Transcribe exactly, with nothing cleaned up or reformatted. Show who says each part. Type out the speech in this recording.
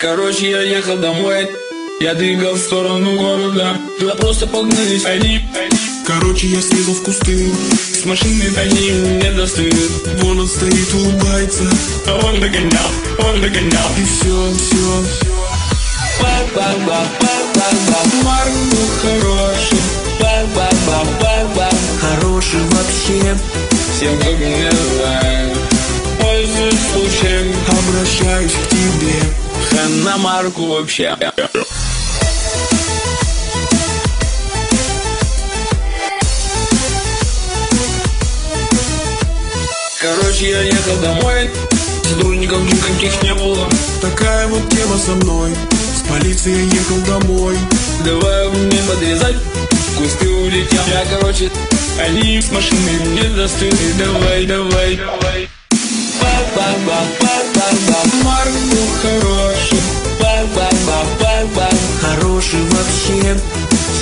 Speaker 1: Короче, я ехал домой, я двигал в сторону города. Туда просто погнались они.
Speaker 2: Короче, я слезал в кусты.
Speaker 1: С машины они не достают.
Speaker 2: Вон он стоит, улыбается,
Speaker 1: а он догонял, он догонял.
Speaker 2: и все, все.
Speaker 1: Ба-ба-ба-ба-ба-ба. Марк был хороший. Ба-ба-ба-ба-ба.
Speaker 2: Хороший вообще.
Speaker 1: Всем, кто меня знает, пользуюсь случаем,
Speaker 2: Обращаюсь к тебе.
Speaker 1: хана Марку вообще. Короче, я ехал домой, сотрудников никаких не было.
Speaker 2: Такая вот тема со мной. С полицией ехал домой.
Speaker 1: Давай мне подрезать, в кусты улетел. Я, короче, они с машины не достают. Давай, давай, давай. Ба-ба-ба-ба-ба-ба. Марк был хороший. Ба-ба-ба-ба-ба.
Speaker 2: Хороший вообще.